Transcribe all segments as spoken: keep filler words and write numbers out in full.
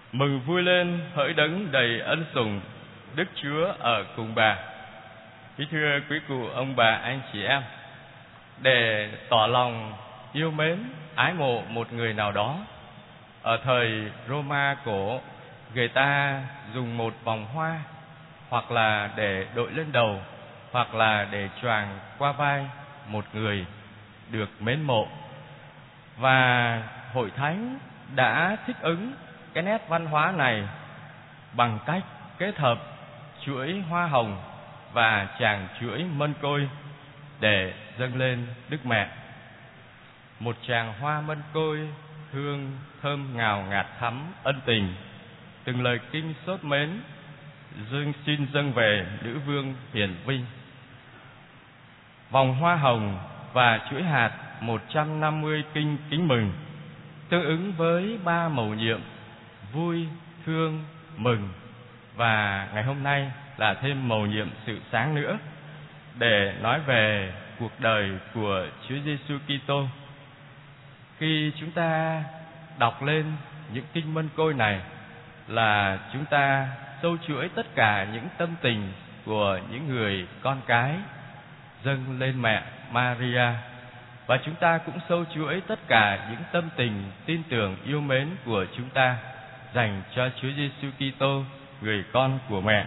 Mừng vui lên hỡi đấng đầy ân sủng, Đức Chúa ở cùng bà. Kính thưa quý cụ, ông bà, anh chị em, để tỏ lòng yêu mến, ái mộ một người nào đó, ở thời Roma cổ, người ta dùng một vòng hoa, hoặc là để đội lên đầu, hoặc là để choàng qua vai một người được mến mộ. Và hội thánh đã thích ứng cái nét văn hóa này bằng cách kết hợp chuỗi hoa hồng và tràng chuỗi mân côi để dâng lên Đức Mẹ. Một tràng hoa mân côi hương thơm ngào ngạt thắm ân tình, từng lời kinh sốt mến, dâng xin dâng về nữ vương hiển vinh. Vòng hoa hồng và chuỗi hạt một trăm năm mươi kinh kính mừng, tương ứng với ba mầu nhiệm vui, thương, mừng, và ngày hôm nay là thêm mầu nhiệm sự sáng nữa, để nói về cuộc đời của Chúa Giêsu Kitô. Khi chúng ta đọc lên những kinh mân côi này, là chúng ta sâu chuỗi tất cả những tâm tình của những người con cái dâng lên mẹ Maria, và chúng ta cũng sâu chuỗi tất cả những tâm tình tin tưởng yêu mến của chúng ta dành cho Chúa Giêsu Kitô, người con của mẹ.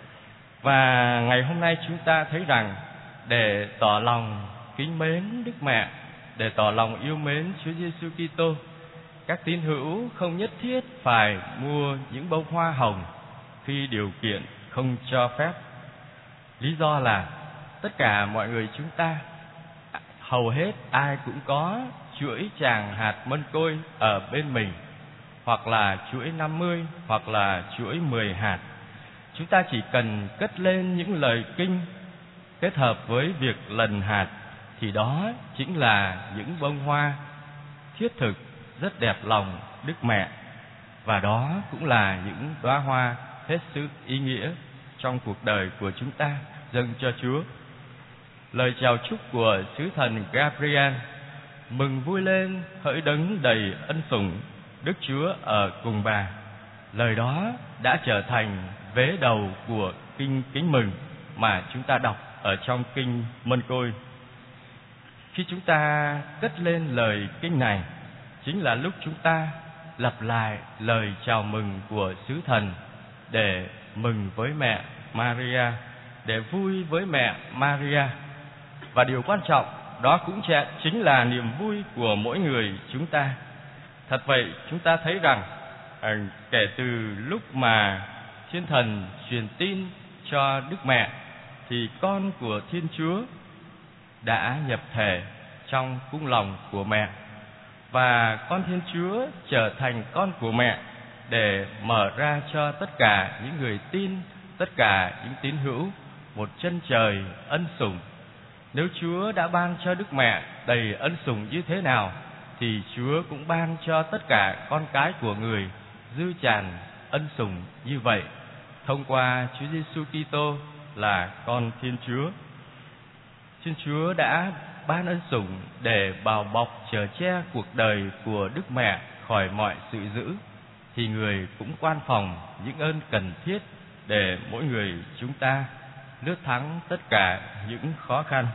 Và ngày hôm nay chúng ta thấy rằng để tỏ lòng kính mến Đức Mẹ, để tỏ lòng yêu mến Chúa Giêsu Kitô, các tín hữu không nhất thiết phải mua những bông hoa hồng khi điều kiện không cho phép. Lý do là tất cả mọi người chúng ta, hầu hết ai cũng có chuỗi tràng hạt mân côi ở bên mình, hoặc là chuỗi năm mươi, hoặc là chuỗi mười hạt. Chúng ta chỉ cần cất lên những lời kinh kết hợp với việc lần hạt, thì đó chính là những bông hoa thiết thực rất đẹp lòng Đức Mẹ, và đó cũng là những đóa hoa hết sức ý nghĩa trong cuộc đời của chúng ta dâng cho Chúa. Lời chào chúc của sứ thần Gabriel: mừng vui lên hỡi đấng đầy ân sủng, Đức Chúa ở cùng bà. Lời đó đã trở thành vế đầu của kinh kính mừng mà chúng ta đọc ở trong kinh mân côi. Khi chúng ta cất lên lời kinh này, chính là lúc chúng ta lặp lại lời chào mừng của sứ thần, để mừng với mẹ Maria, để vui với mẹ Maria. Và điều quan trọng đó cũng chính là niềm vui của mỗi người chúng ta. Thật vậy, chúng ta thấy rằng à, kể từ lúc mà Thiên Thần truyền tin cho Đức Mẹ, thì con của Thiên Chúa đã nhập thể trong cung lòng của mẹ, và con Thiên Chúa trở thành con của mẹ để mở ra cho tất cả những người tin, tất cả những tín hữu một chân trời ân sủng. Nếu Chúa đã ban cho Đức Mẹ đầy ân sủng như thế nào, thì Chúa cũng ban cho tất cả con cái của người dư tràn ân sủng như vậy, thông qua Chúa Giêsu Kitô là con Thiên Chúa. Thiên Chúa đã ban ân sủng để bào bọc chở che cuộc đời của Đức Mẹ khỏi mọi sự dữ, thì người cũng quan phòng những ơn cần thiết để mỗi người chúng ta lướt thắng tất cả những khó khăn.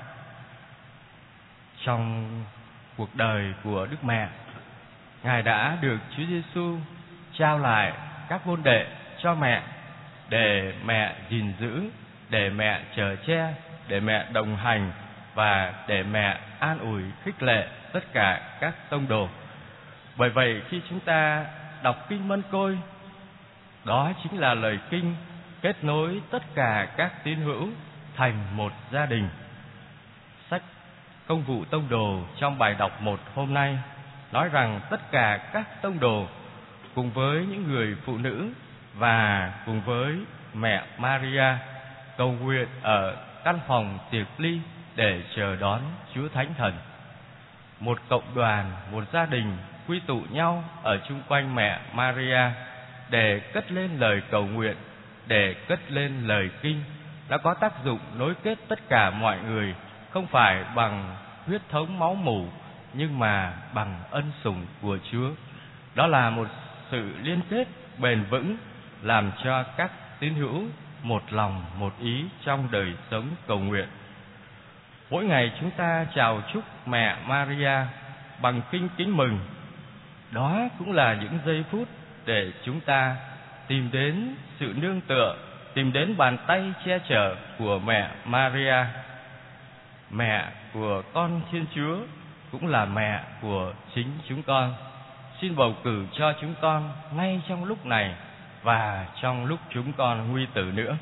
Trong cuộc đời của Đức Mẹ, Ngài đã được Chúa Giêsu trao lại các môn đệ cho mẹ, để mẹ gìn giữ, để mẹ chở che, để mẹ đồng hành, và để mẹ an ủi khích lệ tất cả các tông đồ. Bởi vậy, khi chúng ta đọc kinh mân côi, đó chính là lời kinh kết nối tất cả các tín hữu thành một gia đình. Sách Công vụ Tông đồ trong bài đọc một hôm nay nói rằng tất cả các tông đồ cùng với những người phụ nữ và cùng với mẹ Maria cầu nguyện ở căn phòng tiệc ly để chờ đón Chúa Thánh Thần. Một cộng đoàn, một gia đình quy tụ nhau ở chung quanh mẹ Maria để cất lên lời cầu nguyện, để cất lên lời kinh, đã có tác dụng nối kết tất cả mọi người, không phải bằng huyết thống máu mủ, nhưng mà bằng ân sủng của Chúa. Đó là một sự liên kết bền vững, làm cho các tín hữu một lòng một ý trong đời sống cầu nguyện. Mỗi ngày chúng ta chào chúc mẹ Maria bằng kinh kính mừng. Đó cũng là những giây phút để chúng ta tìm đến sự nương tựa, tìm đến bàn tay che chở của mẹ Maria. Mẹ của con Thiên Chúa cũng là mẹ của chính chúng con. Xin bầu cử cho chúng con ngay trong lúc này và trong lúc chúng con nguy tử nữa.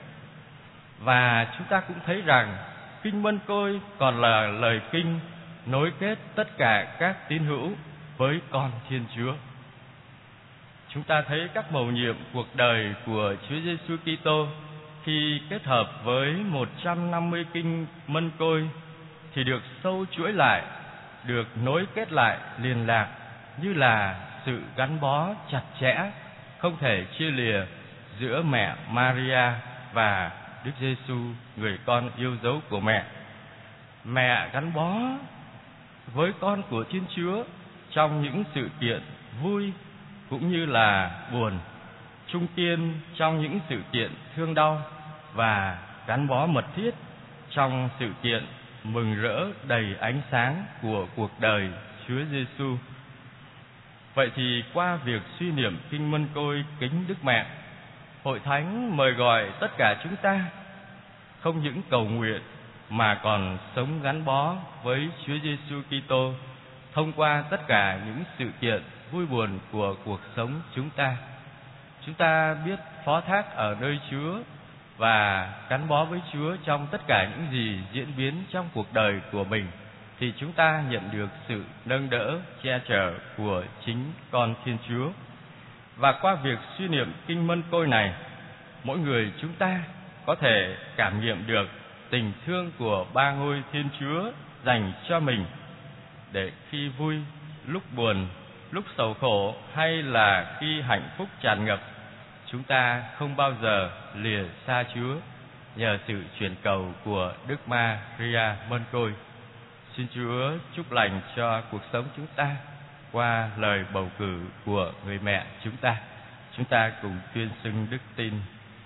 Và chúng ta cũng thấy rằng Kinh Mân Côi còn là lời kinh nối kết tất cả các tín hữu với con Thiên Chúa. Chúng ta thấy các mầu nhiệm cuộc đời của Chúa Giêsu Kitô khi kết hợp với một trăm năm mươi kinh Mân Côi thì được sâu chuỗi lại, được nối kết lại liên lạc như là sự gắn bó chặt chẽ, không thể chia lìa giữa mẹ Maria và Đức Giêsu, người con yêu dấu của mẹ. Mẹ gắn bó với con của Thiên Chúa trong những sự kiện vui cũng như là buồn, chung kiên trong những sự kiện thương đau và gắn bó mật thiết trong sự kiện mừng rỡ đầy ánh sáng của cuộc đời Chúa Giêsu. Vậy thì qua việc suy niệm kinh Mân Côi kính Đức Mẹ, Hội Thánh mời gọi tất cả chúng ta không những cầu nguyện mà còn sống gắn bó với Chúa Giêsu Kitô thông qua tất cả những sự kiện vui buồn của cuộc sống chúng ta. Chúng ta biết phó thác ở nơi Chúa và gắn bó với Chúa trong tất cả những gì diễn biến trong cuộc đời của mình, thì chúng ta nhận được sự nâng đỡ, che chở của chính con Thiên Chúa. Và qua việc suy niệm kinh Mân Côi này, mỗi người chúng ta có thể cảm nghiệm được tình thương của ba ngôi Thiên Chúa dành cho mình, để khi vui, lúc buồn, lúc sầu khổ hay là khi hạnh phúc tràn ngập, chúng ta không bao giờ lìa xa Chúa nhờ sự truyền cầu của Đức Maria Mân Côi. Xin Chúa chúc lành cho cuộc sống chúng ta qua lời bầu cử của người mẹ chúng ta. Chúng ta cùng tuyên xưng đức tin.